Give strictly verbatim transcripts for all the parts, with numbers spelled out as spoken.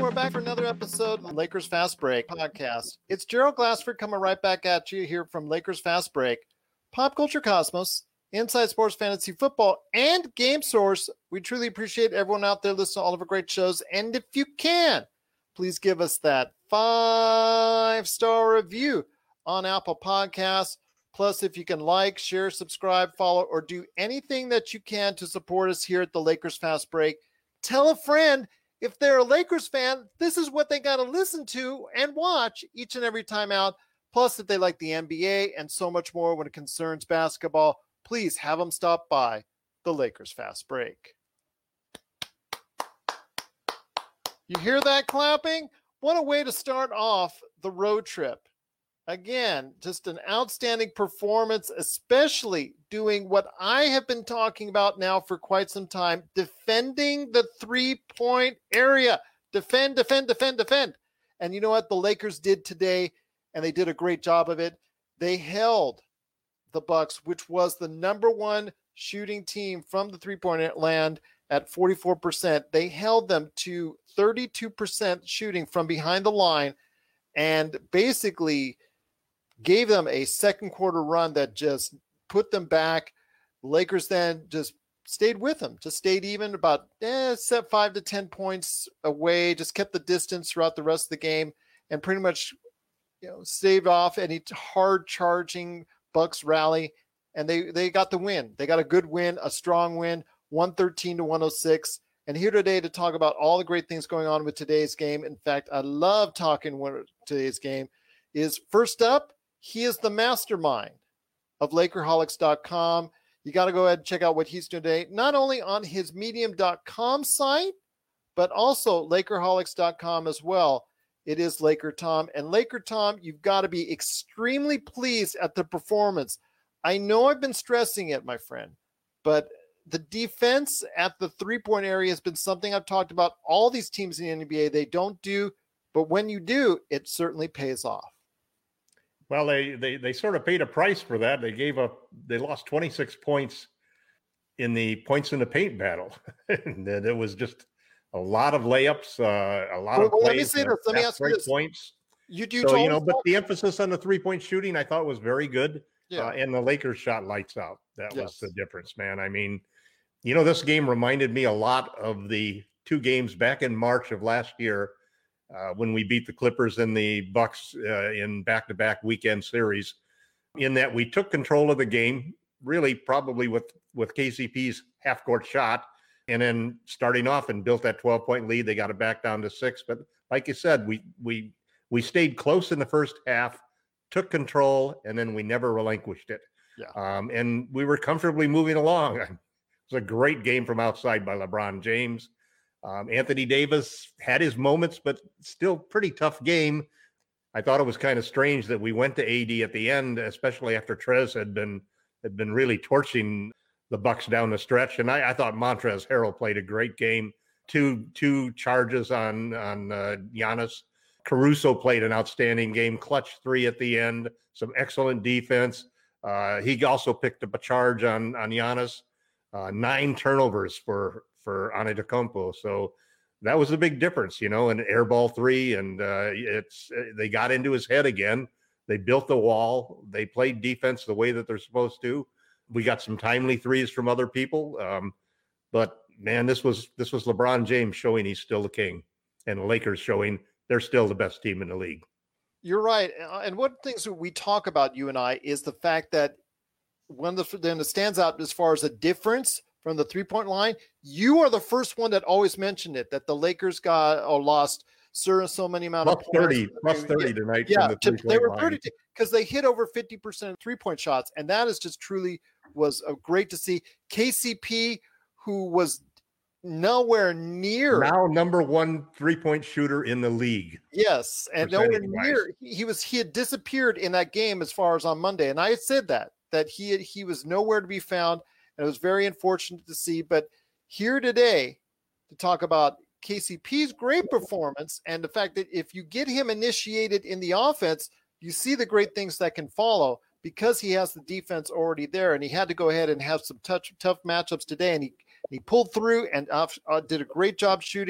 we're back for another episode of Lakers Fast Break podcast. It's Gerald Glassford coming right back at you here from Lakers Fast Break, Pop Culture Cosmos, Inside Sports Fantasy Football, and Game Source. We truly appreciate everyone out there listening to all of our great shows. And if you can, please give us that five-star review on Apple Podcasts. Plus, if you can like, share, subscribe, follow, or do anything that you can to support us here at the Lakers Fast Break, tell a friend. If they're a Lakers fan, this is what they got to listen to and watch each and every time out. Plus, if they like the N B A and so much more when it concerns basketball, please have them stop by the Lakers Fast Break. You hear that clapping? What a way to start off the road trip. Again, just an outstanding performance, especially doing what I have been talking about now for quite some time, defending the three-point area. Defend, defend, defend, defend. And you know what the Lakers did today, and they did a great job of it. They held the Bucks, which was the number one shooting team from the three-point land at forty-four percent. They held them to thirty-two percent shooting from behind the line and basically gave them a second quarter run that just put them back. The Lakers then just stayed with them, just stayed even about eh, set five to ten points away, just kept the distance throughout the rest of the game and pretty much, you know, staved off any hard charging Bucks rally. And they, they got the win. They got a good win, a strong win, one thirteen to one oh six. And here today to talk about all the great things going on with today's game. In fact, I love talking with today's game is first up, he is the mastermind of Lakerholics dot com. You got to go ahead and check out what he's doing today, not only on his medium dot com site, but also Lakerholics dot com as well. It is Laker Tom. And Laker Tom, you've got to be extremely pleased at the performance. I know I've been stressing it, my friend, but the defense at the three-point area has been something I've talked about. All these teams in the N B A, they don't do, but when you do, it certainly pays off. Well, they, they they sort of paid a price for that. They gave up, they lost twenty-six points in the points in the paint battle. And it was just a lot of layups, uh, a lot well, of well, plays. Let me say this. Let me ask you this. Points. You do, so, you know, but the emphasis on the three-point shooting, I thought was very good. Yeah. Uh, and the Lakers shot lights out. That yes. was the difference, man. I mean, you know, this game reminded me a lot of the two games back in March of last year. Uh, when we beat the Clippers and the Bucks uh, in back-to-back weekend series, in that we took control of the game, really probably with, with K C P's half-court shot, and then starting off and built that twelve-point lead. They got it back down to six. But like you said, we we we stayed close in the first half, took control, and then we never relinquished it. Yeah. Um, and we were comfortably moving along. It was a great game from outside by LeBron James. Um, Anthony Davis had his moments, but still pretty tough game. I thought it was kind of strange that we went to A D at the end, especially after Trez had been had been really torching the Bucks down the stretch. And I, I thought Montrezl Harrell played a great game. Two two charges on on uh, Giannis. Caruso played an outstanding game. Clutch three at the end. Some excellent defense. Uh, he also picked up a charge on on Giannis. Uh, nine turnovers for. for Antetokounmpo. So that was a big difference, you know, an air ball three. And uh, it's, they got into his head again. They built the wall. They played defense the way that they're supposed to. We got some timely threes from other people. Um, but man, this was, this was LeBron James showing he's still the king, and the Lakers showing they're still the best team in the league. You're right. And one of the things that we talk about, you and I, is the fact that one of the, then it stands out as far as a difference from the three-point line. You are the first one that always mentioned it, that the Lakers got or lost so, so many amount plus of points. thirty, plus thirty tonight. Yeah, from the to, they were line. thirty because they hit over fifty percent of three-point shots, and that is just truly was a great to see. K C P, who was nowhere near now number one three-point shooter in the league. Yes, and nowhere near. He, he was he had disappeared in that game as far as on Monday, and I had said that that he had, he was nowhere to be found. And it was very unfortunate to see, but here today to talk about K C P's great performance and the fact that if you get him initiated in the offense, you see the great things that can follow because he has the defense already there. And he had to go ahead and have some touch, tough matchups today. And he, he pulled through and uh, uh, did a great job shooting.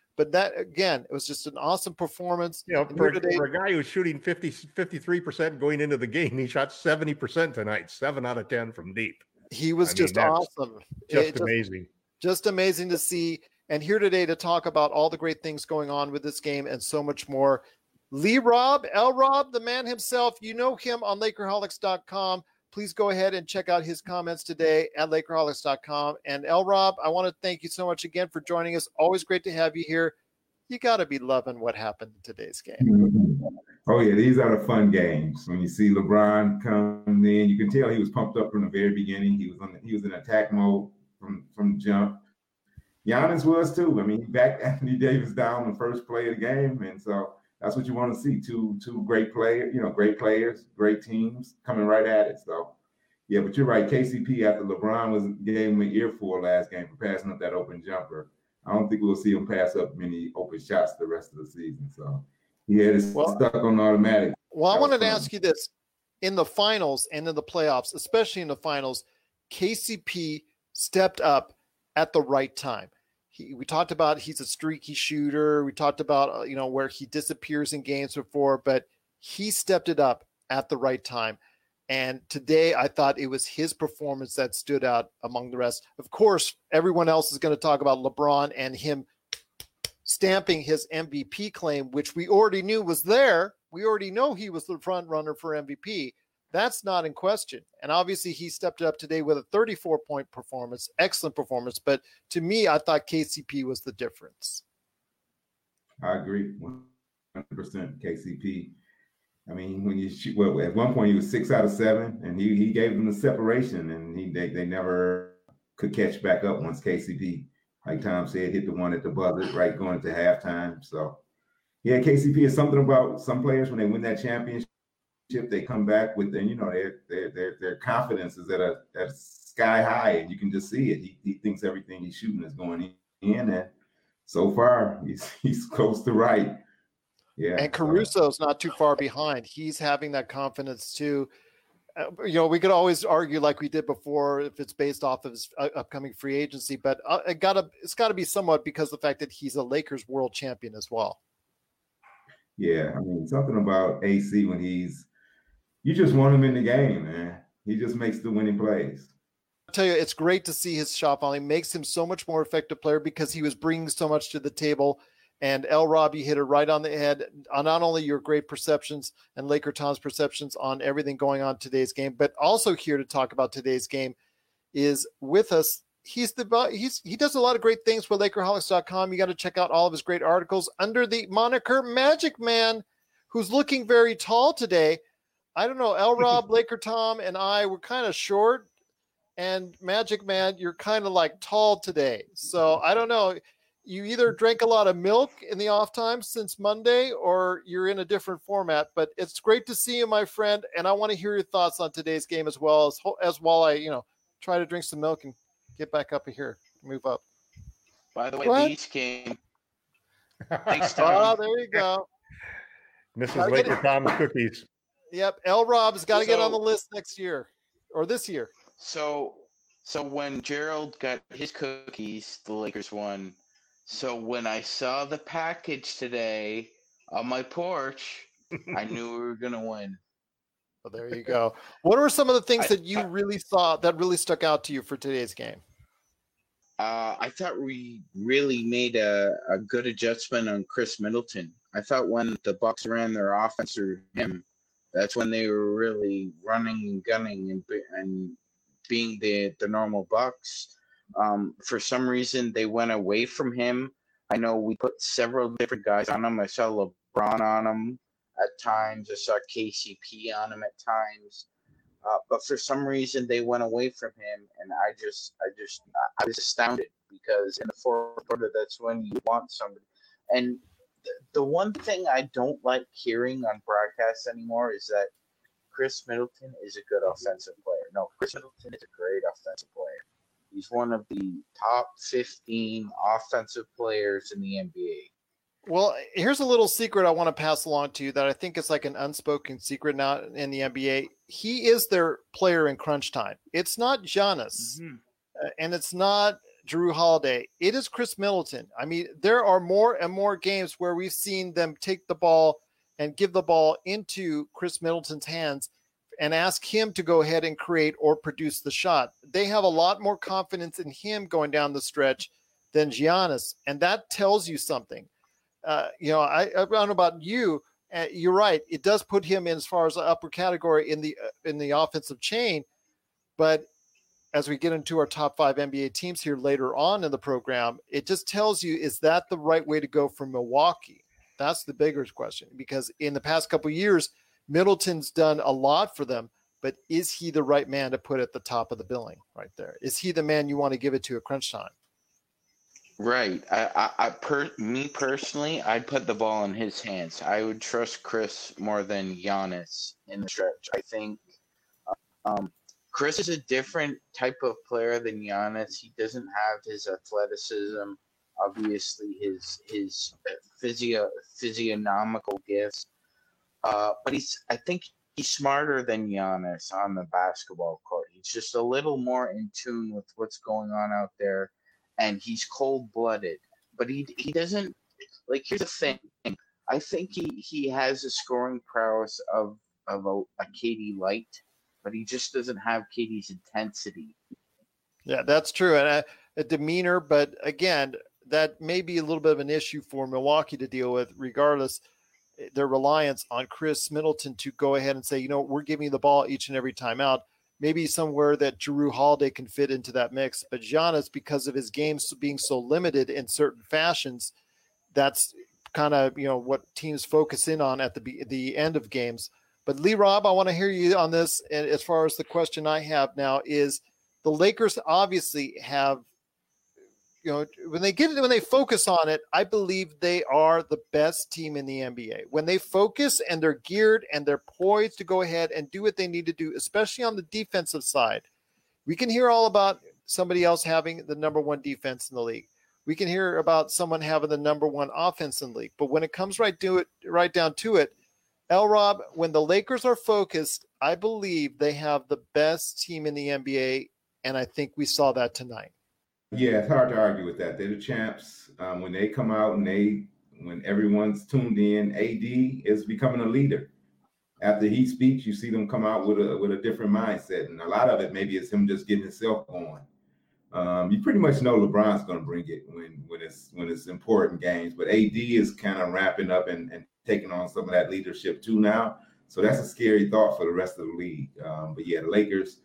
But that, again, it was just an awesome performance. You know, And for, here today, for a guy who's shooting fifty, fifty-three percent going into the game, he shot seventy percent tonight, seven out of ten from deep. he was I mean, just that's awesome. Just It amazing. Just amazing to see. And here today to talk about all the great things going on with this game and so much more. Lee Rob, L Rob, the man himself. You know him on Lakerholics dot com. Please go ahead and check out his comments today at Lakerholics dot com. And L Rob, I want to thank you so much again for joining us. Always great to have you here. You got to be loving what happened in today's game. Mm-hmm. Oh, yeah, these are the fun games. When you see LeBron come in, you can tell he was pumped up from the very beginning. He was on the, he was in attack mode from, from jump. Giannis was too. I mean, he backed Anthony Davis down the first play of the game. And so that's what you want to see. Two two great players, you know, great players, great teams coming right at it. So, yeah, but you're right. K C P, after LeBron was gave him an earful last game for passing up that open jumper, I don't think we'll see him pass up many open shots the rest of the season. So he had it well, stuck on automatic. Well, I wanted to ask you this. In the finals and in the playoffs, especially in the finals, K C P stepped up at the right time. He, we talked about he's a streaky shooter. We talked about, you know, where he disappears in games before, but he stepped it up at the right time. And today I thought it was his performance that stood out among the rest. Of course, everyone else is going to talk about LeBron and him stamping his M V P claim, which we already knew was there. We already know he was the front runner for M V P. That's not in question. And obviously he stepped it up today with a thirty-four point performance, excellent performance. But to me, I thought K C P was the difference. I agree. one hundred percent K C P. I mean, when you shoot, well, at one point he was six out of seven, and he he gave them the separation, and he they, they never could catch back up once K C P, like Tom said, hit the one at the buzzer, right, going into halftime. So, yeah, K C P is something about some players when they win that championship, they come back with, and you know, their their their their confidence is at a, at a sky high, and you can just see it. He he thinks everything he's shooting is going in, and so far he's he's close to right. Yeah, and Caruso's so. not too far behind. He's having that confidence too. Uh, you know, we could always argue like we did before if it's based off of his uh, upcoming free agency, but uh, it gotta it's got to be somewhat because of the fact that he's a Lakers world champion as well. Yeah, I mean, something about A C when he's you just want him in the game, man. He just makes the winning plays. I'll tell you, it's great to see his shot volley. Makes him so much more effective player because he was bringing so much to the table. And L. Rob, you hit it right on the head on not only your great perceptions and Laker Tom's perceptions on everything going on today's game, but also here to talk about today's game is with us. He's the he's he does a lot of great things for Lakerholics dot com. You got to check out all of his great articles under the moniker Magic Man, who's looking very tall today. I don't know, L. Rob, Laker Tom, and I were kind of short, and Magic Man, you're kind of like tall today. So I don't know. You either drank a lot of milk in the off time since Monday or you're in a different format, but it's great to see you, my friend. And I want to hear your thoughts on today's game as well as, as while I, you know, try to drink some milk and get back up here, move up. By the way, the East game. Thanks, Tom. Oh, there you go. Missus Laker Tom's cookies. Yep. L. Rob's got to so, get on the list next year or this year. So, so when Gerald got his cookies, the Lakers won. So when I saw the package today on my porch, I knew we were going to win. Well, there you go. What are some of the things I, that you I, really saw that really stuck out to you for today's game? Uh, I thought we really made a, a good adjustment on Chris Middleton. I thought when the Bucks ran their offense through him, that's when they were really running and gunning and, and being the, the normal Bucks. Um, for some reason, they went away from him. I know we put several different guys on him. I saw LeBron on him at times. I saw K C P on him at times. Uh, but for some reason, they went away from him, and I just, I just, I was astounded because in the fourth quarter, that's when you want somebody. And th- the one thing I don't like hearing on broadcasts anymore is that Chris Middleton is a good offensive player. No, Chris Middleton is a great offensive player. He's one of the top fifteen offensive players in the N B A. Well, here's a little secret I want to pass along to you that I think is like an unspoken secret now in the N B A. He is their player in crunch time. It's not Giannis, mm-hmm. uh, and it's not Jrue Holiday. It is Chris Middleton. I mean, there are more and more games where we've seen them take the ball and give the ball into Chris Middleton's hands and ask him to go ahead and create or produce the shot. They have a lot more confidence in him going down the stretch than Giannis, and that tells you something. Uh, you know, I, I don't know about you. Uh, you're right. It does put him in as far as the upper category in the uh, in the offensive chain, but as we get into our top five N B A teams here later on in the program, it just tells you, is that the right way to go for Milwaukee? That's the bigger question, because in the past couple of years, Middleton's done a lot for them, but is he the right man to put at the top of the billing right there? Is he the man you want to give it to at crunch time? Right. I, I, I per, me personally, I'd put the ball in his hands. I would trust Chris more than Giannis in the stretch. I think um, Chris is a different type of player than Giannis. He doesn't have his athleticism, obviously his his physio physiognomical gifts, uh, but he's I think he's smarter than Giannis on the basketball court. He's just a little more in tune with what's going on out there. And he's cold-blooded, but he he doesn't like. Here's the thing: I think he, he has a scoring prowess of of a, a K D light, but he just doesn't have K D's intensity. Yeah, that's true, and a, a demeanor. But again, that may be a little bit of an issue for Milwaukee to deal with, regardless their reliance on Chris Middleton to go ahead and say, you know, we're giving you the ball each and every time out. Maybe somewhere that Jrue Holiday can fit into that mix. But Giannis, because of his games being so limited in certain fashions, that's kind of, you know, what teams focus in on at the the end of games. But Lee Rob, I want to hear you on this. And as far as the question I have now is, the Lakers obviously have, you know, when they get it, when they focus on it, I believe they are the best team in the N B A. When they focus and they're geared and they're poised to go ahead and do what they need to do, especially on the defensive side. We can hear all about somebody else having the number one defense in the league. We can hear about someone having the number one offense in the league. But when it comes right to it, right down to it, L. Rob, when the Lakers are focused, I believe they have the best team in the N B A, and I think we saw that tonight. Yeah, it's hard to argue with that. They're the champs. Um, when they come out and they, when everyone's tuned in, A D is becoming a leader. After he speaks, you see them come out with a with a different mindset, and a lot of it maybe is him just getting himself going. Um, you pretty much know LeBron's going to bring it when when it's when it's important games, but A D is kind of wrapping up and, and taking on some of that leadership too now. So that's a scary thought for the rest of the league. Um, but yeah, the Lakers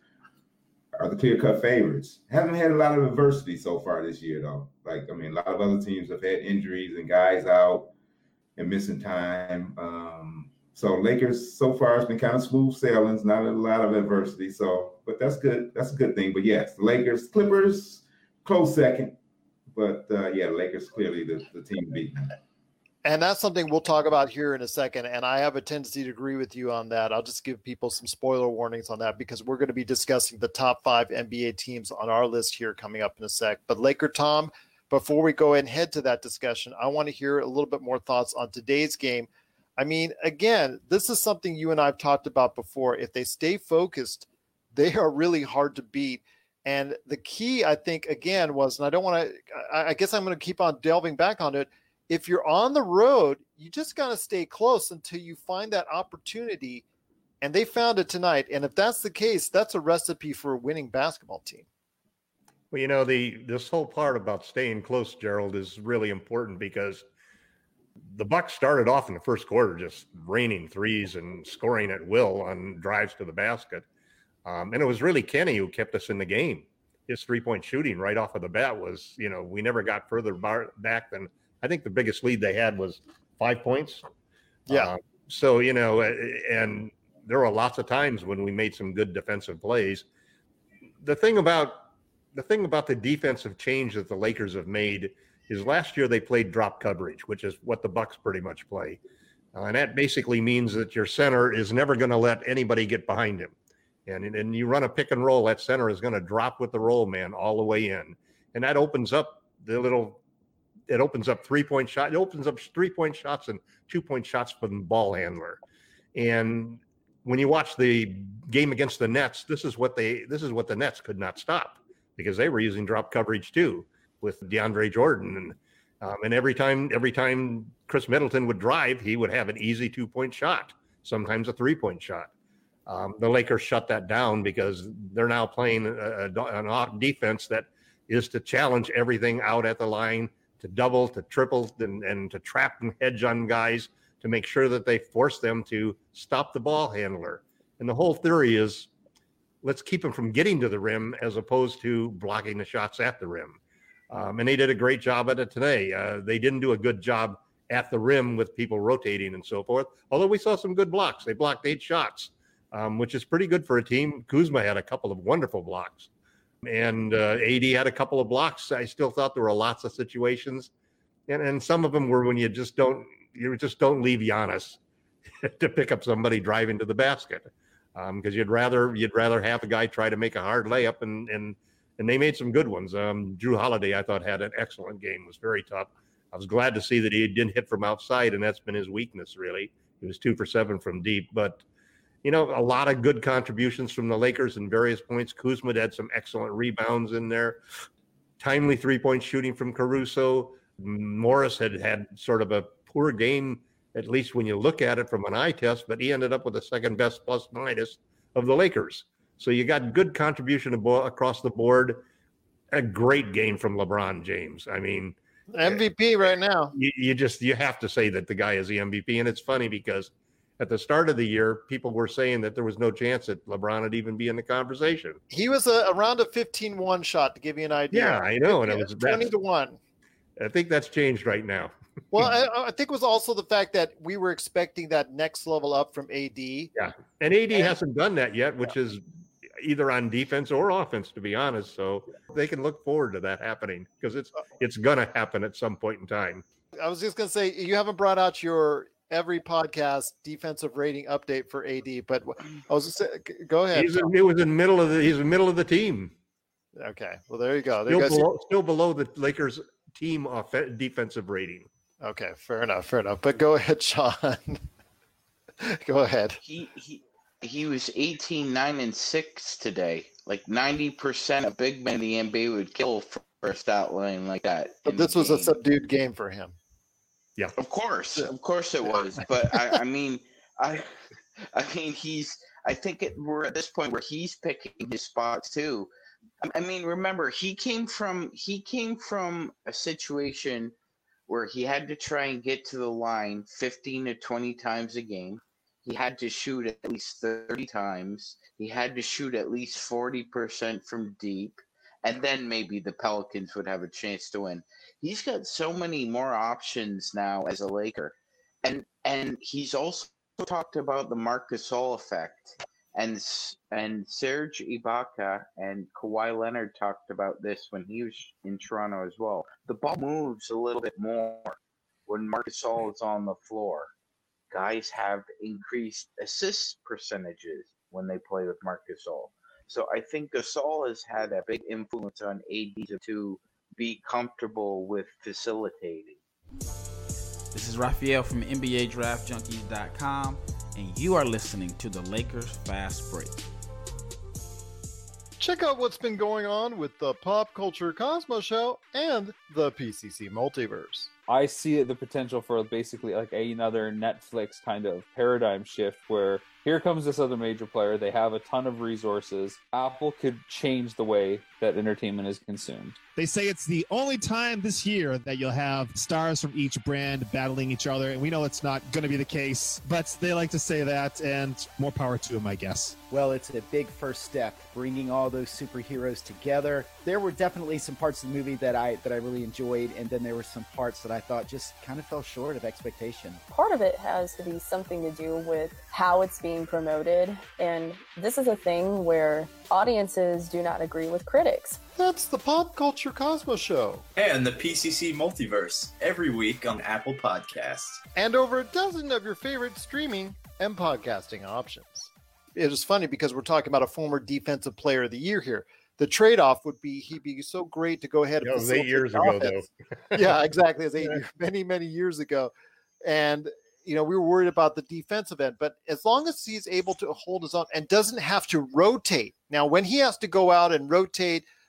are the clear-cut favorites. Haven't had a lot of adversity so far this year, though. Like, I mean, a lot of other teams have had injuries and guys out and missing time. Um, so Lakers, so far, it's been kind of smooth sailing. Not a lot of adversity. So, but that's good. That's a good thing. But yes, the Lakers, Clippers, close second. But uh, yeah, the Lakers clearly the, the team beating. And that's something we'll talk about here in a second. And I have a tendency to agree with you on that. I'll just give people some spoiler warnings on that, because we're going to be discussing the top five N B A teams on our list here coming up in a sec. But Laker Tom, before we go and head to that discussion, I want to hear a little bit more thoughts on today's game. I mean, again, this is something you and I have talked about before. If they stay focused, they are really hard to beat. And the key, I think, again, was, and I don't want to, I guess I'm going to keep on delving back on it. If you're on the road, you just got to stay close until you find that opportunity. And they found it tonight. And if that's the case, that's a recipe for a winning basketball team. Well, you know, the this whole part about staying close, Gerald, is really important, because the Bucks started off in the first quarter just raining threes and scoring at will on drives to the basket. Um, and it was really Kenny who kept us in the game. His three-point shooting right off of the bat was, you know, we never got further bar- back than – I think the biggest lead they had was five points. Yeah. Uh, so, you know, and there were lots of times when we made some good defensive plays. The thing about the thing about the defensive change that the Lakers have made is last year they played drop coverage, which is what the Bucks pretty much play. Uh, and that basically means that your center is never going to let anybody get behind him. And, and you run a pick and roll, that center is going to drop with the roll man all the way in. And that opens up the little – it opens up three-point shot. It opens up three-point shots and two-point shots for the ball handler. And when you watch the game against the Nets, this is what they this is what the Nets could not stop, because they were using drop coverage too. with DeAndre Jordan. And um, and every time every time Chris Middleton would drive, he would have an easy two-point shot, sometimes a three-point shot. Um, the Lakers shut that down because they're now playing a, a, an off defense that is to challenge everything out at the line, to double, to triple, and, and to trap and hedge on guys to make sure that they force them to stop the ball handler. And the whole theory is, let's keep them from getting to the rim as opposed to blocking the shots at the rim. Um, and they did a great job at it today. Uh, they didn't do a good job at the rim with people rotating and so forth, although we saw some good blocks. They blocked eight shots, um, which is pretty good for a team. Kuzma had a couple of wonderful blocks. And uh, A D had a couple of blocks. I still thought there were lots of situations. And, and some of them were when you just don't, you just don't leave Giannis to pick up somebody driving to the basket. Um, because you'd rather you'd rather have a guy try to make a hard layup, and and and they made some good ones. Um, Drew Holiday, I thought, had an excellent game. Was very tough. I was glad to see that he didn't hit from outside, and that's been his weakness really. He was two for seven from deep, but you know, a lot of good contributions from the Lakers in various points. Kuzma had some excellent rebounds in there. Timely three-point shooting from Caruso. Morris had had sort of a poor game, at least when you look at it from an eye test, but he ended up with the second best plus minus of the Lakers. So you got good contribution across the board. A great game from LeBron James. I mean, M V P right now. You, you just, you have to say that the guy is the M V P. And it's funny because at the start of the year, people were saying that there was no chance that LeBron would even be in the conversation. He was a, around a fifteen one shot, to give you an idea. Yeah, I know. And it was twenty to one. I think that's changed right now. Well, I, I think it was also the fact that we were expecting that next level up from A D. Yeah, and A D and, hasn't done that yet, which yeah. is either on defense or offense, to be honest. So they can look forward to that happening because it's it's going to happen at some point in time. I was just going to say, you haven't brought out your every podcast defensive rating update for A D, but I was just saying, go ahead. He's in, it was in the middle of the he's in the middle of the team. Okay, well there you go. There still, you below, still below the Lakers team off defensive rating. Okay, fair enough, fair enough. But go ahead, Sean. Go ahead. He he he was eighteen, nine, and six today. Like ninety percent of big men in the N B A would kill for a stat line like that. But this was game. a subdued game for him. Yeah, of course, of course it was. But I, I mean, I, I mean, he's. I think it, we're at this point where he's picking his spots too. I mean, remember he came from he came from a situation where he had to try and get to the line fifteen to twenty times a game. He had to shoot at least thirty times. He had to shoot at least forty percent from deep. And then maybe the Pelicans would have a chance to win. He's got so many more options now as a Laker. And and he's also talked about the Marc Gasol effect. And and Serge Ibaka and Kawhi Leonard talked about this when he was in Toronto as well. The ball moves a little bit more when Marc Gasol is on the floor. Guys have increased assist percentages when they play with Marc Gasol. So I think Gasol has had a big influence on A D to be comfortable with facilitating. This is Raphael from N B A Draft Junkies dot com. And you are listening to the Lakers Fast Break. Check out what's been going on with the Pop Culture Cosmos Show and the P C C Multiverse. I see the potential for basically like another Netflix kind of paradigm shift where here comes this other major player. They have a ton of resources. Apple could change the way that entertainment is consumed. They say it's the only time this year that you'll have stars from each brand battling each other, and we know it's not going to be the case, but they like to say that, and more power to them, I guess. Well, it's a big first step, bringing all those superheroes together. There were definitely some parts of the movie that I that I really enjoyed, and then there were some parts that I thought just kind of fell short of expectation. Part of it has to be something to do with how it's being promoted, and this is a thing where audiences do not agree with critics. That's the Pop Culture Cosmos Show. And the P C C Multiverse, every week on Apple Podcasts. And over a dozen of your favorite streaming and podcasting options. It is funny because we're talking about a former defensive player of the year here. The trade-off would be he'd be so great to go ahead and That was eight years ago, though. Yeah, exactly. It was eight years, many, many years ago. And you know, we were worried about the defensive end, but as long as he's able to hold his own and doesn't have to rotate. Now, when he has to go out and rotate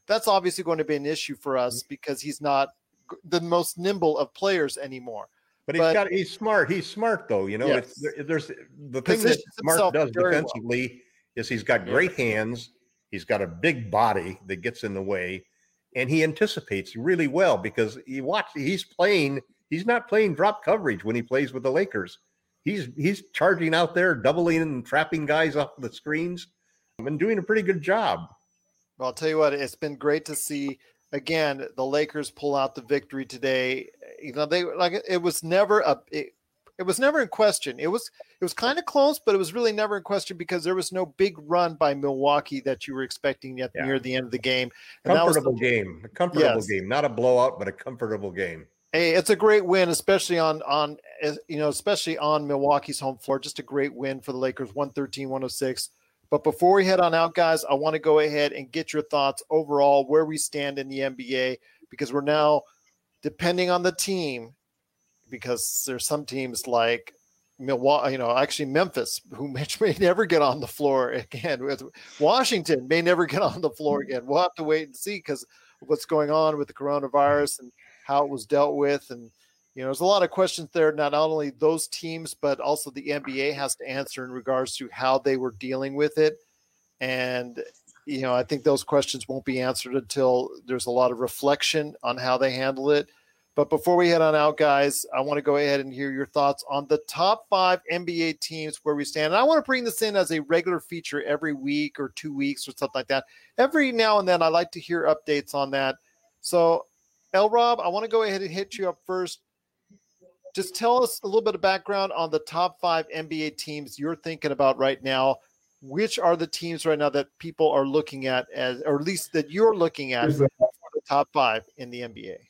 that's obviously going to be an issue for us because he's not the most nimble of players anymore. But he's But- got he's smart. He's smart though. You know, Yes. it's, there, there's the thing that Positions Smart himself does very well. defensively is he's got great hands. He's got a big body that gets in the way, and he anticipates really well because you watch. He's playing. He's not playing drop coverage when he plays with the Lakers. He's he's charging out there, doubling and trapping guys off the screens, and doing a pretty good job. Well, I'll tell you what, it's been great to see again the Lakers pull out the victory today. You know, they like it was never a it, it was never in question. It was it was kind of close, but it was really never in question because there was no big run by Milwaukee that you were expecting at Yeah. near the end of the game. And that was Comfortable the- game, a comfortable Yes. game, not a blowout, but a comfortable game. Hey, it's a great win, especially on on you know, especially on Milwaukee's home floor. Just a great win for the Lakers, one thirteen one oh six. But before we head on out, guys, I want to go ahead and get your thoughts overall where we stand in the N B A because we're now, depending on the team, because there's some teams like Milwaukee, you know, actually Memphis, who may, may never get on the floor again. With Washington may never get on the floor again. We'll have to wait and see because of what's going on with the coronavirus and how it was dealt with. And, you know, there's a lot of questions there, not only those teams, but also the N B A has to answer in regards to how they were dealing with it. And, you know, I think those questions won't be answered until there's a lot of reflection on how they handle it. But before we head on out, guys, I want to go ahead and hear your thoughts on the top five N B A teams where we stand. And I want to bring this in as a regular feature every week or two weeks or something like that. Every now and then, I like to hear updates on that. So, L. Rob, I want to go ahead and hit you up first. Just tell us a little bit of background on the top five N B A teams you're thinking about right now. Which are the teams right now that people are looking at, as, or at least that you're looking at for the top five in the N B A?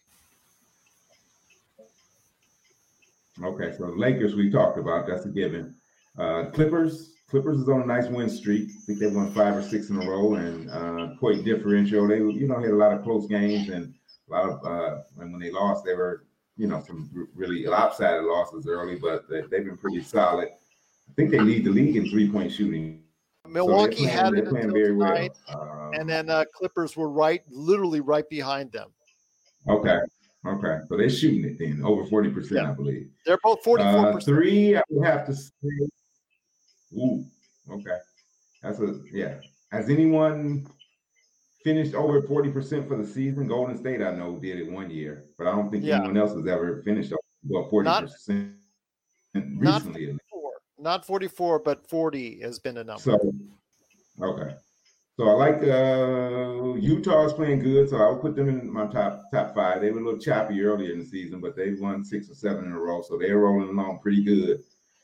Okay, so the Lakers we talked about, that's a given. Uh, Clippers, Clippers is on a nice win streak. I think they won five or six in a row, and uh, point differential. They, you know, had a lot of close games, and a lot of uh, and when they lost, they were, you know, some r- really lopsided losses early, but they, they've been pretty solid. I think they lead the league in three point shooting. Milwaukee so playing, had it they're playing until very tonight, well. Um, and then uh, Clippers were right, literally right behind them. Okay. Okay. So they're shooting it then, over forty percent, Yeah. I believe. They're both forty-four Uh, percent. three, I would have to say. Ooh, okay. That's a, yeah. Has anyone finished over forty percent for the season? Golden State, I know, did it one year, but I don't think Yeah. anyone else has ever finished over forty percent Not recently. forty-four, not forty-four, but forty has been a number. So, okay. So I like uh, Utah's playing good, so I would put them in my top top five. They were a little choppy earlier in the season, but they won six or seven in a row, so they're rolling along pretty good.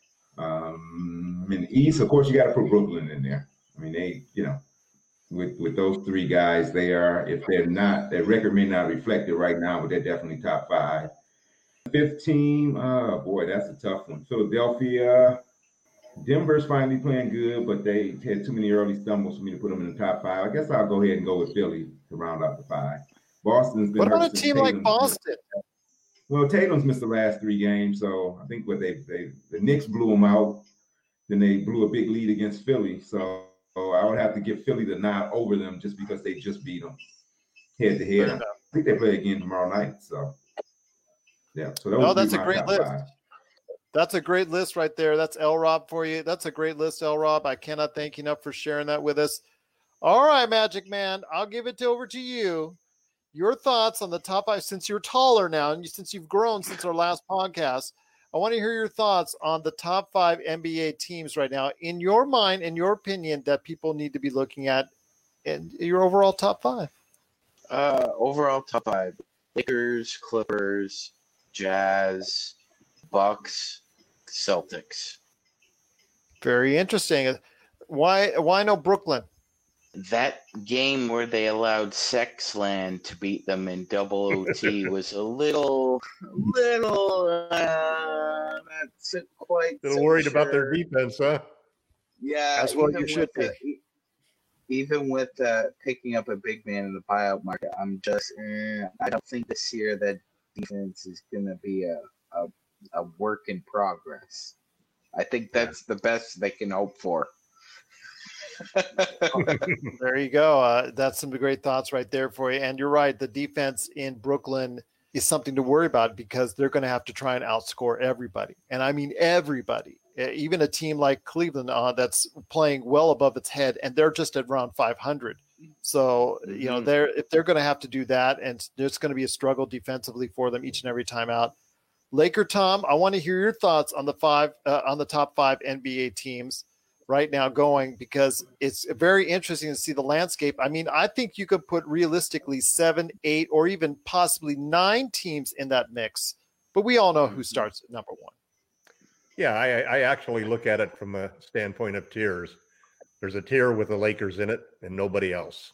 Um, in the East, of course, you got to put Brooklyn in there. I mean, they, you know, with with those three guys, they are. If they're not, their record may not reflect it right now, but they're definitely top five. Fifth team, oh boy, that's a tough one. Philadelphia. Denver's finally playing good, but they had too many early stumbles for me to put them in the top five. I guess I'll go ahead and go with Philly to round out the five. Boston's been What about hurt a since team like Tatum's- Boston? Well, Tatum's missed the last three games, so I think what they they the Knicks blew them out. Then they blew a big lead against Philly, so, so I would have to give Philly the nod over them just because they just beat them head to Fair head. enough. I think they play again tomorrow night. So yeah, so those No, would be that's a my great top list. five. That's a great list right there. That's L. Rob for you. That's a great list, L. Rob. I cannot thank you enough for sharing that with us. All right, Magic Man, I'll give it over to you. Your thoughts on the top five, since you're taller now and you, since you've grown since our last podcast, I want to hear your thoughts on the top five N B A teams right now, in your mind, in your opinion, that people need to be looking at, and your overall top five. Uh, overall top five: Lakers, Clippers, Jazz, Bucks, Celtics. Very interesting. Why? Why no Brooklyn? That game where they allowed Sexland to beat them in double O T was a little, little, uh, not quite. Little so worried about their sure. defense, huh? Yeah, That's what even you should with the- e- even with uh, picking up a big man in the buyout market, I'm just, eh, I don't think this year that defense is going to be a, a a work in progress. I think that's the best they can hope for. There you go. Uh, that's some great thoughts right there for you. And you're right. The defense in Brooklyn is something to worry about because they're going to have to try and outscore everybody. And I mean everybody, even a team like Cleveland uh, that's playing well above its head, and they're just at around five hundred. So, mm-hmm. you know, they're if they're going to have to do that, and there's going to be a struggle defensively for them each and every time out. Laker Tom, I want to hear your thoughts on the five uh, on the top five N B A teams right now going, because it's very interesting to see the landscape. I mean, I think you could put realistically seven, eight, or even possibly nine teams in that mix, but we all know who starts at number one. Yeah, I, I actually look at it from a standpoint of tiers. There's a tier with the Lakers in it and nobody else.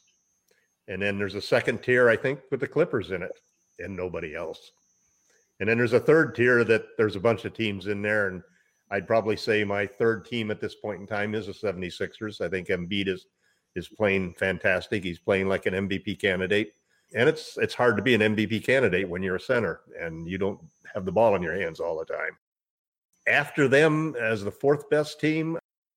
And then there's a second tier, I think, with the Clippers in it and nobody else. And then there's a third tier that there's a bunch of teams in there. And I'd probably say my third team at this point in time is the seventy-sixers. I think Embiid is is playing fantastic. He's playing like an M V P candidate. And it's it's hard to be an M V P candidate when you're a center and you don't have the ball in your hands all the time. After them, as the fourth best team,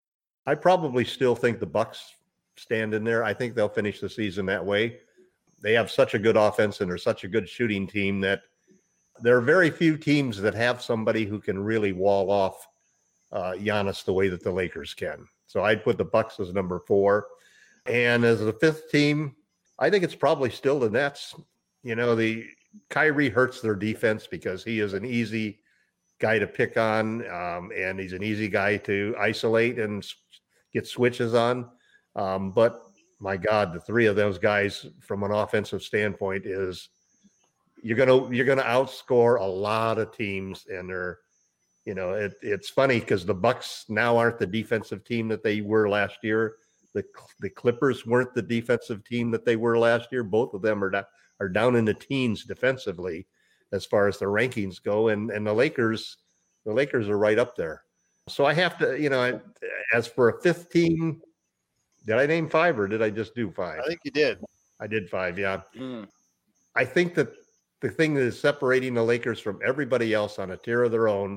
I probably still think the Bucks stand in there. I think they'll finish the season that way. They have such a good offense and they're such a good shooting team that there are very few teams that have somebody who can really wall off uh, Giannis the way that the Lakers can. So I'd put the Bucks as number four. And as the fifth team, I think it's probably still the Nets. You know, the Kyrie hurts their defense because he is an easy guy to pick on, um, and he's an easy guy to isolate and get switches on. Um, but my God, the three of those guys from an offensive standpoint is you're gonna you're gonna outscore a lot of teams, and they're, you know, it, it's funny because the Bucks now aren't the defensive team that they were last year. The the Clippers weren't the defensive team that they were last year. Both of them are down, are down in the teens defensively as far as the rankings go, and and the Lakers the Lakers are right up there. So I have to, you know, as for a fifth team, did I name five or did I just do five? I think you did. I did five, yeah. Mm. I think that the thing that is separating the Lakers from everybody else on a tier of their own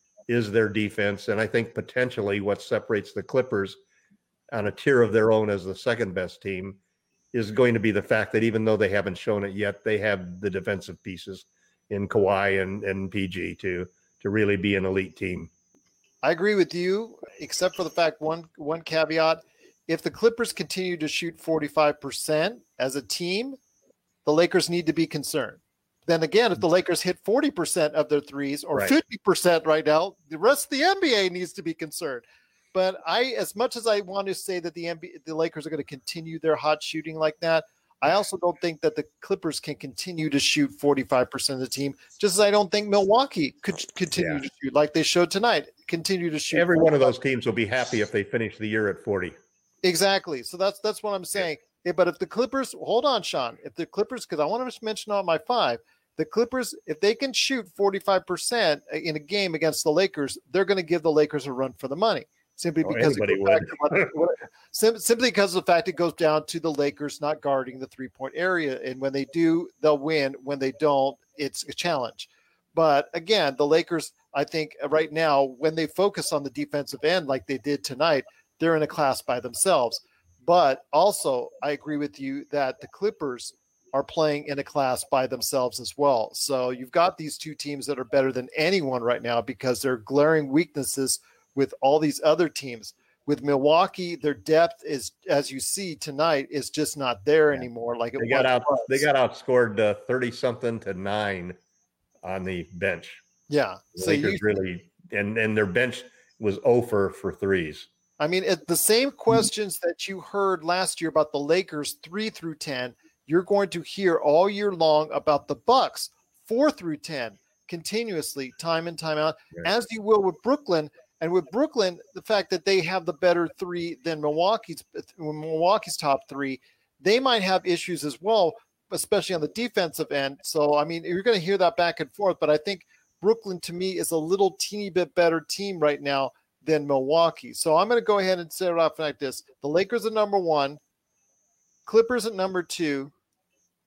is their defense. And I think potentially what separates the Clippers on a tier of their own as the second best team is going to be the fact that even though they haven't shown it yet, they have the defensive pieces in Kawhi and, and P G to, to really be an elite team. I agree with you, except for the fact one one caveat. If the Clippers continue to shoot forty-five percent as a team, the Lakers need to be concerned. Then again, if the Lakers hit forty percent of their threes or right. fifty percent right now, the rest of the N B A needs to be concerned. But I, as much as I want to say that the N B A, the Lakers are going to continue their hot shooting like that, I also don't think that the Clippers can continue to shoot forty-five percent of the team, just as I don't think Milwaukee could continue yeah. to shoot like they showed tonight, continue to shoot. Every one of those teams will be happy if they finish the year at forty. Exactly. So that's that's what I'm saying. Yeah. But if the Clippers, hold on, Sean, if the Clippers, because I want to mention on my five, the Clippers, if they can shoot forty-five percent in a game against the Lakers, they're going to give the Lakers a run for the money. Simply oh, because it goes what, sim, simply because of the fact it goes down to the Lakers not guarding the three-point area. And when they do, they'll win. When they don't, it's a challenge. But again, the Lakers, I think right now, when they focus on the defensive end like they did tonight, they're in a class by themselves. But also, I agree with you that the Clippers are playing in a class by themselves as well. So you've got these two teams that are better than anyone right now because they're glaring weaknesses with all these other teams. With Milwaukee, their depth is, as you see tonight, is just not there yeah. anymore. Like it they got out, was. they got outscored uh, thirty something to nine on the bench. Yeah, the so Lakers you, really, and and their bench was oh for for threes. I mean, it, the same questions that you heard last year about the Lakers three through ten, you're going to hear all year long about the Bucks four through ten continuously, time and time out, right. as you will with Brooklyn. And with Brooklyn, the fact that they have the better three than Milwaukee's Milwaukee's top three, they might have issues as well, especially on the defensive end. So, I mean, you're going to hear that back and forth. But I think Brooklyn, to me, is a little teeny bit better team right now than Milwaukee. So I'm going to go ahead and set it off like this. The Lakers are number one. Clippers at number two.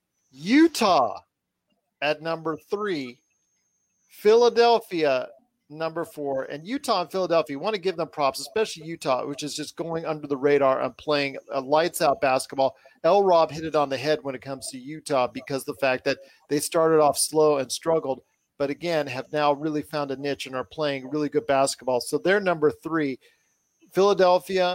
Utah at number three. Philadelphia number four, and Utah and Philadelphia, you want to give them props, especially Utah, which is just going under the radar and playing a lights-out basketball. L. Rob hit it on the head when it comes to Utah because the fact that they started off slow and struggled, but again, have now really found a niche and are playing really good basketball. So they're number three. Philadelphia,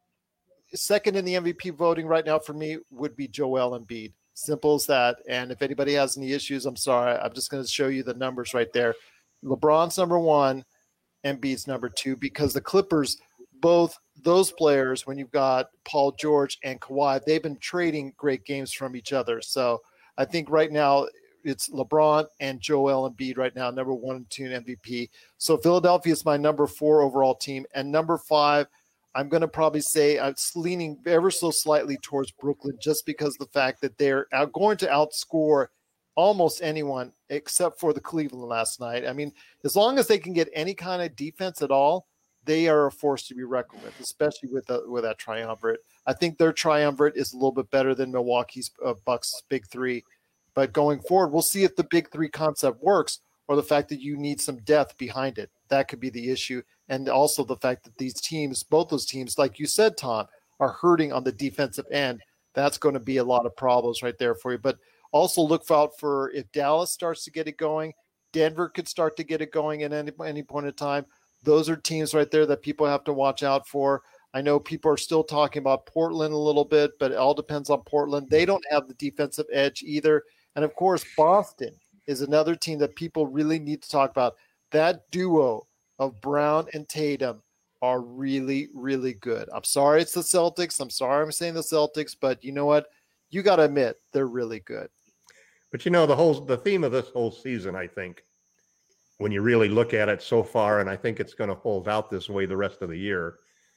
second in the M V P voting right now for me would be Joel Embiid. Simple as that. And if anybody has any issues, I'm sorry. I'm just going to show you the numbers right there. LeBron's number one, Embiid's number two, because the Clippers, both those players, when you've got Paul George and Kawhi, they've been trading great games from each other. So I think right now it's LeBron and Joel Embiid right now, number one and two in M V P. So Philadelphia is my number four overall team. And number five, I'm going to probably say I'm leaning ever so slightly towards Brooklyn just because of the fact that they're out, going to outscore almost anyone except for the Cleveland last night. I mean, as long as they can get any kind of defense at all, they are a force to be reckoned with, especially with the, with that triumvirate. I think their triumvirate is a little bit better than Milwaukee's uh, Bucks big three. But going forward, we'll see if the big three concept works or the fact that you need some depth behind it. That could be the issue. And also the fact that these teams, both those teams, like you said, Tom, are hurting on the defensive end. That's going to be a lot of problems right there for you. But also look out for if Dallas starts to get it going, Denver could start to get it going at any, any point in time. Those are teams right there that people have to watch out for. I know people are still talking about Portland a little bit, but it all depends on Portland. They don't have the defensive edge either. And, of course, Boston is another team that people really need to talk about. That duo of Brown and Tatum are really, really good. I'm sorry it's the Celtics. I'm sorry I'm saying the Celtics, but you know what? You got to admit they're really good. But, you know, the whole the theme of this whole season, I think, when you really look at it so far, and I think it's going to hold out this way the rest of the year,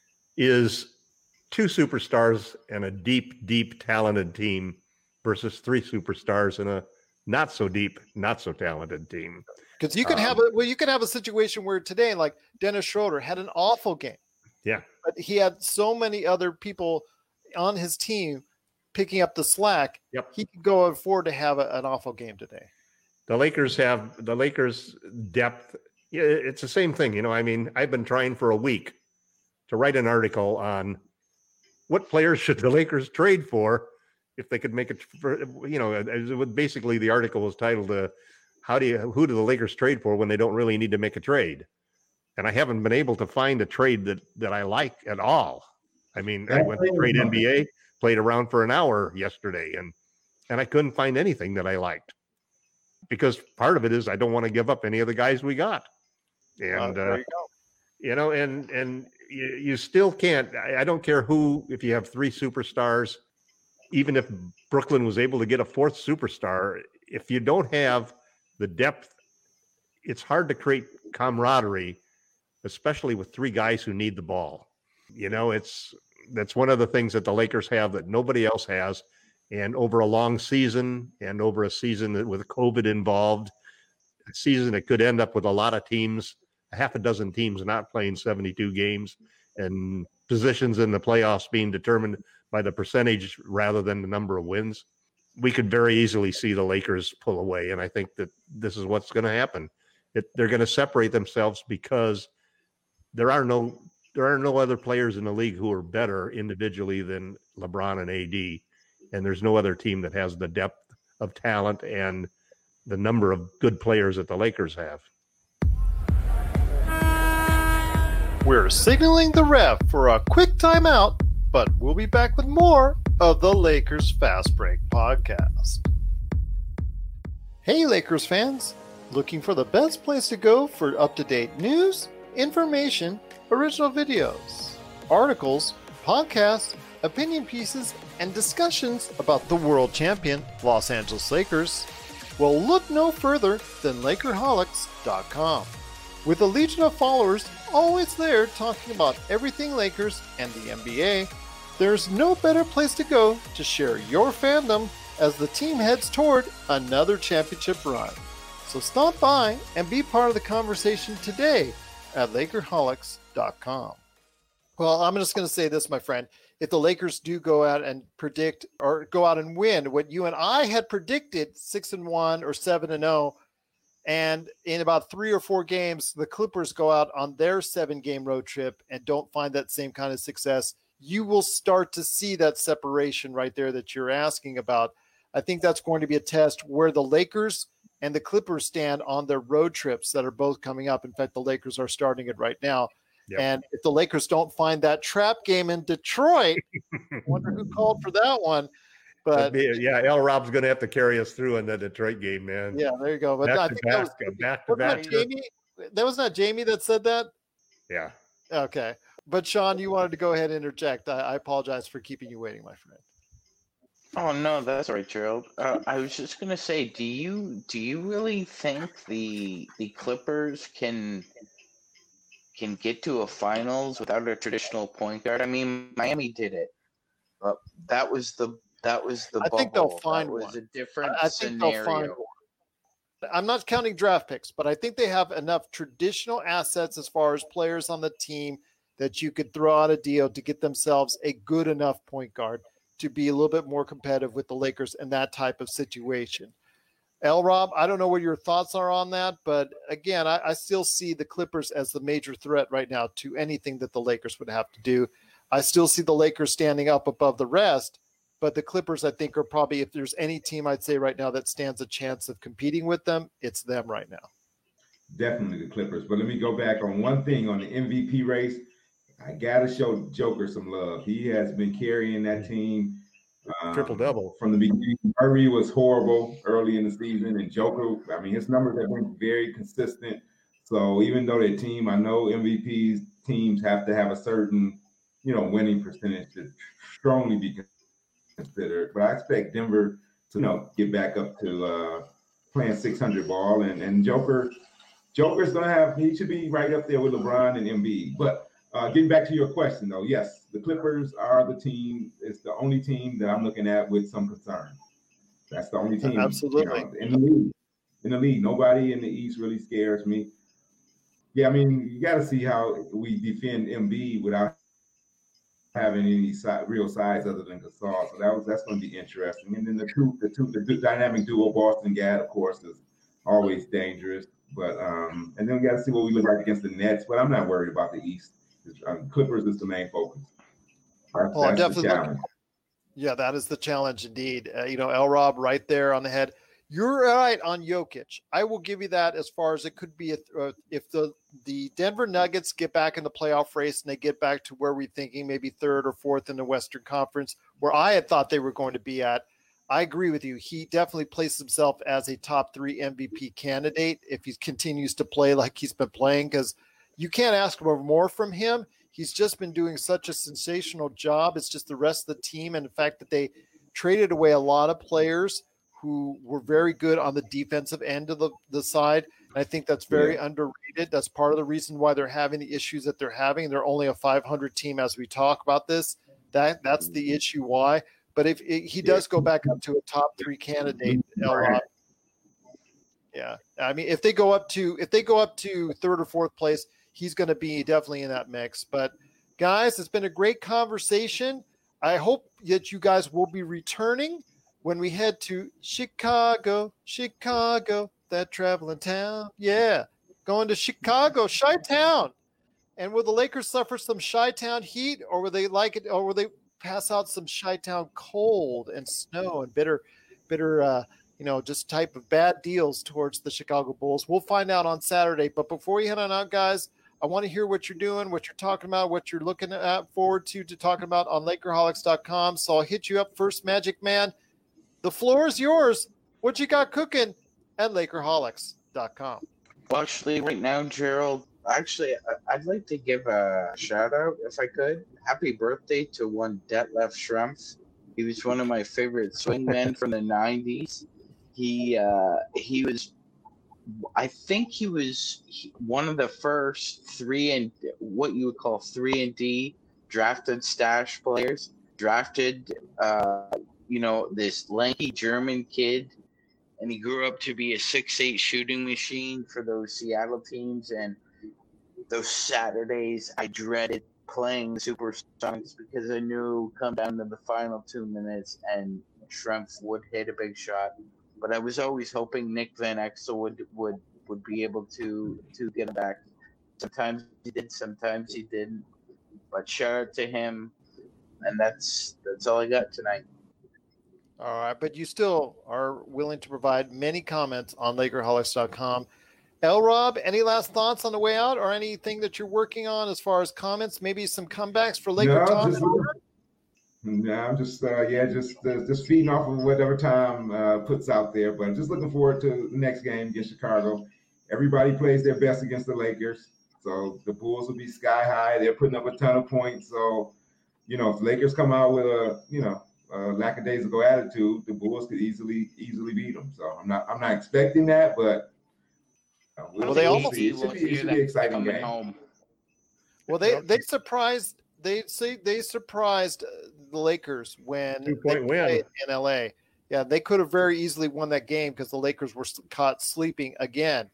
is two superstars and a deep, deep, talented team versus three superstars and a not so deep, not so talented team. Because you can um, have a well, you can have a situation where today, like Dennis Schroeder had an awful game. Yeah, but he had so many other people on his team picking up the slack. Yep, he could go forward to have a, an awful game today. The Lakers have the Lakers depth. Yeah, it's the same thing. You know, I mean, I've been trying for a week to write an article on what players should the Lakers trade for if they could make it. For, you know, it would, basically the article was titled uh, "How do you who do the Lakers trade for when they don't really need to make a trade?" And I haven't been able to find a trade that that I like at all. I mean, I went to Trade N B A, played around for an hour yesterday, and and I couldn't find anything that I liked. Because part of it is I don't want to give up any of the guys we got, and uh, there uh, you go. You know, and and you, you still can't. I, I don't care who. If you have three superstars, even if Brooklyn was able to get a fourth superstar, if you don't have the depth, it's hard to create camaraderie, especially with three guys who need the ball. You know, it's that's one of the things that the Lakers have that nobody else has. And over a long season and over a season that with COVID involved, a season that could end up with a lot of teams, a half a dozen teams not playing seventy-two games and positions in the playoffs being determined by the percentage rather than the number of wins, we could very easily see the Lakers pull away. And I think that this is what's going to happen. It, they're going to separate themselves because there are no there are no other players in the league who are better individually than LeBron and A D. And there's no other team that has the depth of talent and the number of good players that the Lakers have. We're signaling the ref for a quick timeout, but we'll be back with more of the Lakers Fast Break podcast. Hey, Lakers fans. Looking for the best place to go for up-to-date news, information, original videos, articles, podcasts, opinion pieces, and discussions about the world champion Los Angeles Lakers? Well, look no further than Lakerholics dot com. With a legion of followers always there talking about everything Lakers and the N B A, there's no better place to go to share your fandom as the team heads toward another championship run. So stop by and be part of the conversation today at Lakerholics dot com. Well, I'm just going to say this, my friend. If the Lakers do go out and predict or go out and win what you and I had predicted, six and one or seven and zero, And in about three or four games, the Clippers go out on their seven-game road trip and don't find that same kind of success, you will start to see that separation right there that you're asking about. I think that's going to be a test where the Lakers and the Clippers stand on their road trips that are both coming up. In fact, the Lakers are starting it right now. Yep. And if the Lakers don't find that trap game in Detroit, I wonder who called for that one. But be, yeah, L. Rob's going to have to carry us through in the Detroit game, man. Yeah, there you go. But back I to think back, that was, back to back. That Jamie, that was not Jamie that said that? Yeah. Okay. But Sean, you wanted to go ahead and interject. I, I apologize for keeping you waiting, my friend. Oh no, that's all right, Gerald. Uh, I was just gonna say, do you do you really think the the Clippers can can get to a finals without a traditional point guard? I mean, Miami did it, but that was the that was the I bubble. think they'll find that was one. a different I, I think scenario. they'll find one. I'm not counting draft picks, but I think they have enough traditional assets as far as players on the team that you could throw out a deal to get themselves a good enough point guard to be a little bit more competitive with the Lakers in that type of situation. L. Rob, I don't know what your thoughts are on that, but again, I, I still see the Clippers as the major threat right now to anything that the Lakers would have to do. I still see the Lakers standing up above the rest, but the Clippers, I think, are probably, if there's any team I'd say right now that stands a chance of competing with them, it's them right now. Definitely the Clippers. But let me go back on one thing on the M V P race. I got to show Joker some love. He has been carrying that team. Um, Triple double. From the beginning. Murray was horrible early in the season, and Joker, I mean, his numbers have been very consistent. So even though their team, I know M V Ps teams have to have a certain, you know, winning percentage to strongly be considered. But I expect Denver to, you know, get back up to uh, playing six hundred ball. And, and Joker, Joker's going to have, he should be right up there with LeBron and Embiid. But Uh, getting back to your question, though, yes, the Clippers are the team. It's the only team that I'm looking at with some concern. That's the only team. Absolutely. You know, in the league. In the league, nobody in the East really scares me. Yeah, I mean, you got to see how we defend Embiid without having any si- real size other than Gasol. So that was that's going to be interesting. And then the two, the two, the dynamic duo, Boston Gad, of course, is always dangerous. But um, and then we got to see what we look like against the Nets. But I'm not worried about the East. Um, Clippers is the main focus. That's, well, that's definitely the challenge. Look, yeah, that is the challenge indeed. Uh, you know, L. Rob right there on the head. You're right on Jokic. I will give you that as far as it could be. A, uh, if the, the Denver Nuggets get back in the playoff race and they get back to where we're thinking maybe third or fourth in the Western Conference, where I had thought they were going to be at, I agree with you. He definitely places himself as a top three M V P candidate if he continues to play like he's been playing, because you can't ask for more from him. He's just been doing such a sensational job. It's just the rest of the team and the fact that they traded away a lot of players who were very good on the defensive end of the, the side. And I think that's very yeah. underrated. That's part of the reason why they're having the issues that they're having. They're only a five hundred team as we talk about this. That That's the issue why. But if it, he does go back up to a top three candidate, L. Yeah. I mean, if they go up to if they go up to third or fourth place, he's going to be definitely in that mix. But, guys, it's been a great conversation. I hope that you guys will be returning when we head to Chicago, Chicago, that traveling town. Yeah, going to Chicago, Chi-Town. And will the Lakers suffer some Chi-Town heat, or will they like it, or will they pass out some Chi-Town cold and snow and bitter, bitter, uh, you know, just type of bad deals towards the Chicago Bulls? We'll find out on Saturday. But before you head on out, guys, I want to hear what you're doing, what you're talking about, what you're looking at forward to, to talking about on Lakerholics dot com. So I'll hit you up first, Magic Man. The floor is yours. What you got cooking at Lakerholics dot com? Well, actually, right now, Gerald, actually, I'd like to give a shout out, if I could. Happy birthday to one Detlef Schrempf. He was one of my favorite swingmen from the nineties. He uh, he was. I think he was one of the first three and what you would call three and D drafted stash players. Drafted, uh, you know, this lanky German kid, and he grew up to be a six eight shooting machine for those Seattle teams. And those Saturdays, I dreaded playing the Supersonics because I knew come down to the final two minutes and Schrempf would hit a big shot. But I was always hoping Nick Van Exel would would would be able to to get him back. Sometimes he did, sometimes he didn't. But shout out to him, and that's that's all I got tonight. All right, but you still are willing to provide many comments on Lakerholics dot com. L. Rob, any last thoughts on the way out, or anything that you're working on as far as comments? Maybe some comebacks for Laker no, talk. Just, no, I'm just uh, yeah, just uh, just feeding off of whatever time uh, puts out there. But just looking forward to the next game against Chicago. Everybody plays their best against the Lakers, so the Bulls will be sky high. They're putting up a ton of points. So, you know, if the Lakers come out with a you know a lackadaisical attitude, the Bulls could easily easily beat them. So I'm not I'm not expecting that, but. Uh, we'll, Well, they we'll almost- see. It should be, it should be an exciting Coming game. home. Well, they they surprised they see they surprised uh, the Lakers when they Two-point win. played in L A. Yeah, they could have very easily won that game because the Lakers were s- caught sleeping again.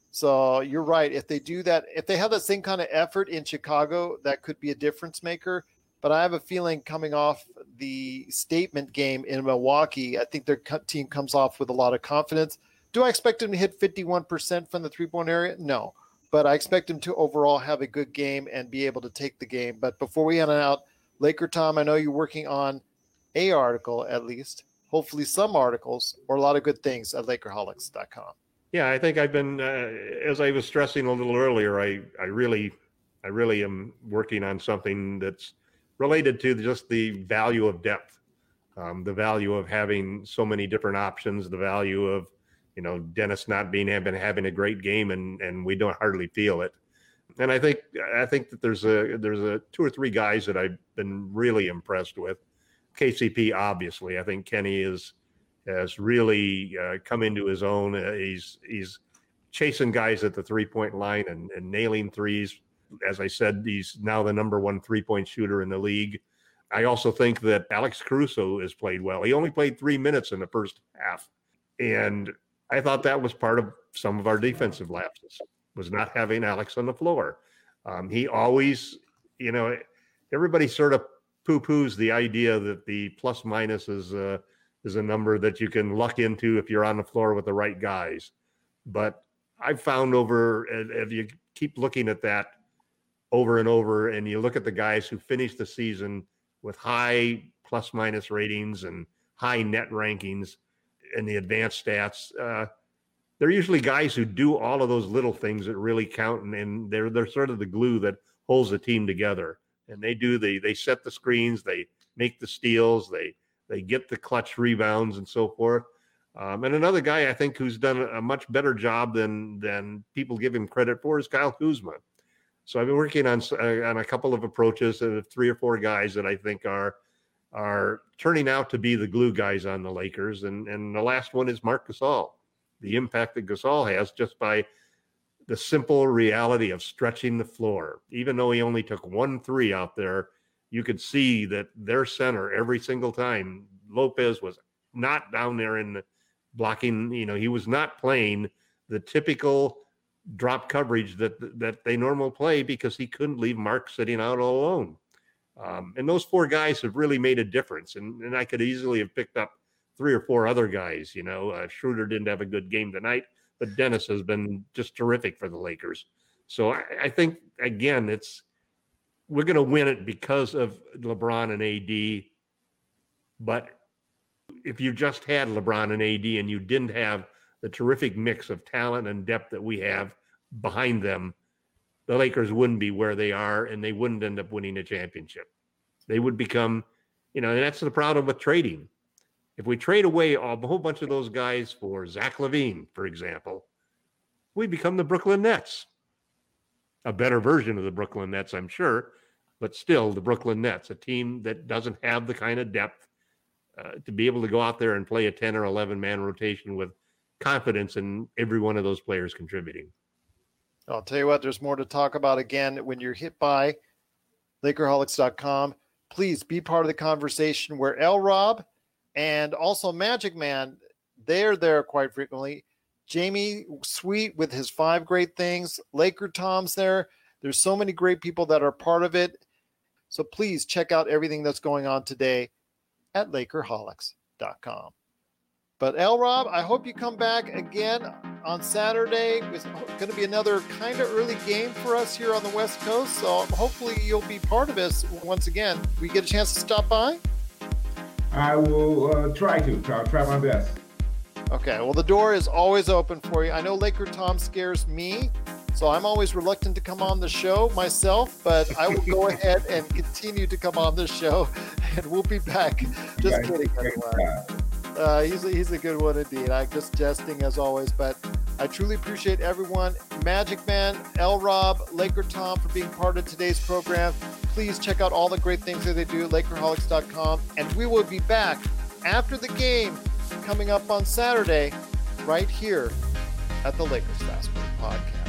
So you're right. If they do that, if they have that same kind of effort in Chicago, that could be a difference maker. But I have a feeling coming off the statement game in Milwaukee, I think their co- team comes off with a lot of confidence. Do I expect them to hit fifty-one percent from the three-point area? No. But I expect them to overall have a good game and be able to take the game. But before we end out, Laker Tom, I know you're working on a article at least, hopefully some articles, or a lot of good things at Lakerholics dot com. Yeah, I think I've been, uh, as I was stressing a little earlier, I, I really, I really am working on something that's related to just the value of depth, um, the value of having so many different options, the value of, you know, Dennis not being having having a great game, and and we don't hardly feel it. And I think I think that there's a there's a two or three guys that I've been really impressed with. K C P, obviously, I think Kenny is has really uh, come into his own. Uh, he's he's chasing guys at the three point line and, and nailing threes. As I said, he's now the number one three point shooter in the league. I also think that Alex Caruso has played well. He only played three minutes in the first half, and I thought that was part of some of our defensive lapses, was not having Alex on the floor. Um, he always, you know, everybody sort of poo-poos the idea that the plus minus is a, is a number that you can luck into if you're on the floor with the right guys. But I've found over, if you keep looking at that over and over, and you look at the guys who finished the season with high plus minus ratings and high net rankings, and the advanced stats, uh, they're usually guys who do all of those little things that really count, and, and they're they're sort of the glue that holds the team together. And they do the they set the screens, they make the steals, they they get the clutch rebounds and so forth. Um, and another guy I think who's done a much better job than than people give him credit for is Kyle Kuzma. So I've been working on uh, on a couple of approaches, uh, three or four guys that I think are. are turning out to be the glue guys on the Lakers. And, and the last one is Marc Gasol, the impact that Gasol has just by the simple reality of stretching the floor. Even though he only took one three out there, you could see that their center every single time, Lopez was not down there in the blocking, you know, he was not playing the typical drop coverage that, that they normally play because he couldn't leave Mark sitting out all alone. Um, and those four guys have really made a difference. And, and I could easily have picked up three or four other guys. You know, uh, Schroeder didn't have a good game tonight, but Dennis has been just terrific for the Lakers. So I, I think, again, it's we're going to win it because of LeBron and A D. But if you just had LeBron and A D and you didn't have the terrific mix of talent and depth that we have behind them, the Lakers wouldn't be where they are, and they wouldn't end up winning a championship. They would become, you know, and that's the problem with trading. If we trade away a whole bunch of those guys for Zach LaVine, for example, we become the Brooklyn Nets. A better version of the Brooklyn Nets, I'm sure, but still the Brooklyn Nets, a team that doesn't have the kind of depth uh, to be able to go out there and play a ten or eleven man rotation with confidence in every one of those players contributing. I'll tell you what, there's more to talk about again when you're hit by Lakerholics dot com. Please be part of the conversation where L. Rob and also Magic Man, they're there quite frequently. Jamie Sweet with his five great things. Laker Tom's there. There's so many great people that are part of it. So please check out everything that's going on today at Lakerholics dot com. But L. Rob, I hope you come back again. on Saturday. It's going to be another kind of early game for us here on the West Coast. So hopefully you'll be part of us once again. We get a chance to stop by? I will uh, try to. I'll try my best. Okay, well, the door is always open for you. I know Laker Tom scares me, so I'm always reluctant to come on the show myself, but I will go ahead and continue to come on the show, and we'll be back. Just Yeah, kidding, everyone. Uh, he's, a, he's a good one indeed. I'm just jesting as always, but I truly appreciate everyone. Magic Man, L. Rob, Laker Tom for being part of today's program. Please check out all the great things that they do at Lakerholics dot com, and we will be back after the game coming up on Saturday right here at the Lakers Fast Break Podcast.